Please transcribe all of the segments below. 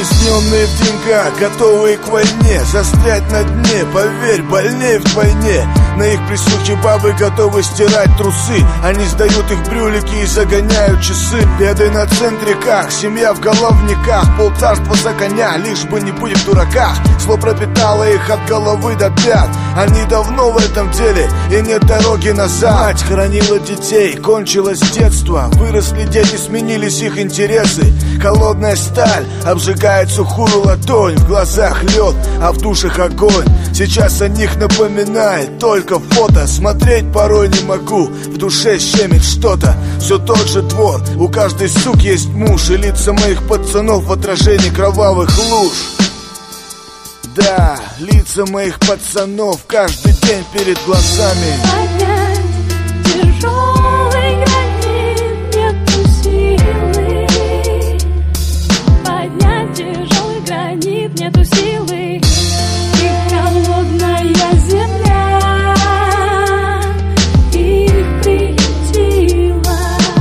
Стесненные в деньгах, готовые к войне, застрять на дне, поверь, больнее вдвойне. На их присухе бабы готовы стирать трусы. Они сдают их брюлики и загоняют часы. Беды на центриках, семья в головниках, полцарства за коня, лишь бы не быть в дураках. Зло пропитало их от головы до пят. Они давно в этом деле, и нет дороги назад. Мать хранила детей, кончилось детство. Выросли дети, сменились их интересы. Холодная сталь обжигает сухую ладонь. В глазах лед, а в душах огонь. Сейчас о них напоминает только фото. Смотреть порой не могу, в душе щемит что-то. Все тот же двор, у каждой сук есть муж. И лица моих пацанов в отражении кровавых луж. Да, лица моих пацанов каждый день перед глазами. Поднять тяжелый гранит, нету силы. Поднять тяжелый гранит, нету силы. И холодная земля их приютила.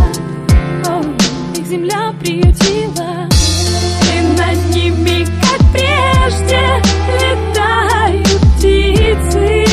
Их земля приютила. И над ними, как прежде, летают птицы.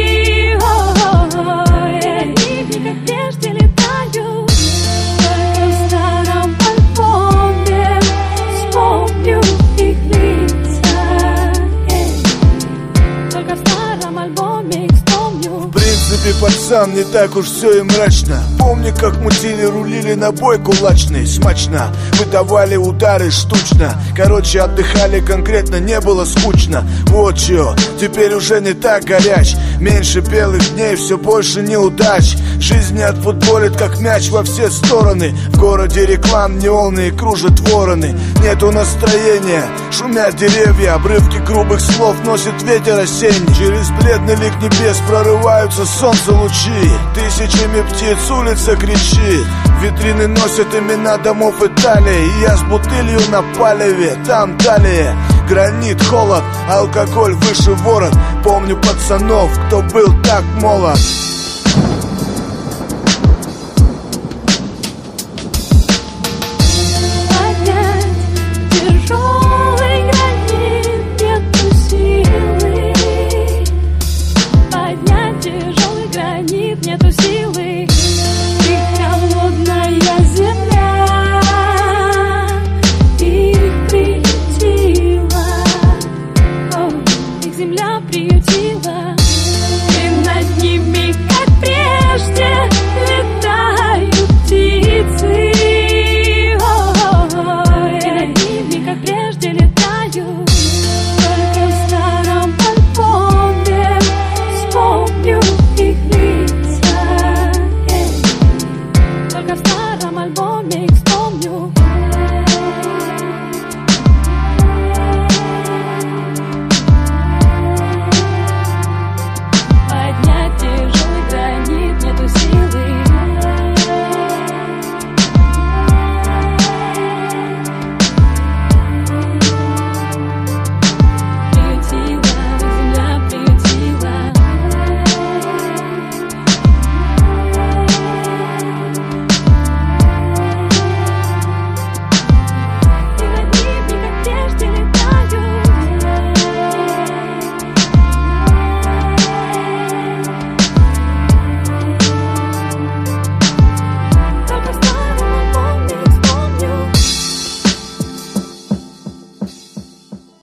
Они, как прежде, летают. Только в старом альбоме вспомню их лица. Только в старом альбоме их вспомню. В принципе, пацан, не так уж все и мрачно. Помню, как мутили, рулили на бой кулачный. Смачно, выдавали удары штучно. Короче, отдыхали конкретно, не было скучно. Вот чё, теперь уже не так горяч. Меньше белых дней, все больше неудач. Жизнь не отфутболит, как мяч во все стороны. В городе реклам неоны, кружат вороны. Нету настроения, шумят деревья. Обрывки грубых слов носит ветер осенний. Через бледный лик небес прорываются солнце лучи. Тысячами птиц улица кричит. Витрины носят имена домов Италии. И я с бутылью на палеве, там далее гранит, холод, алкоголь выше ворот. Помню пацанов, кто был так молод.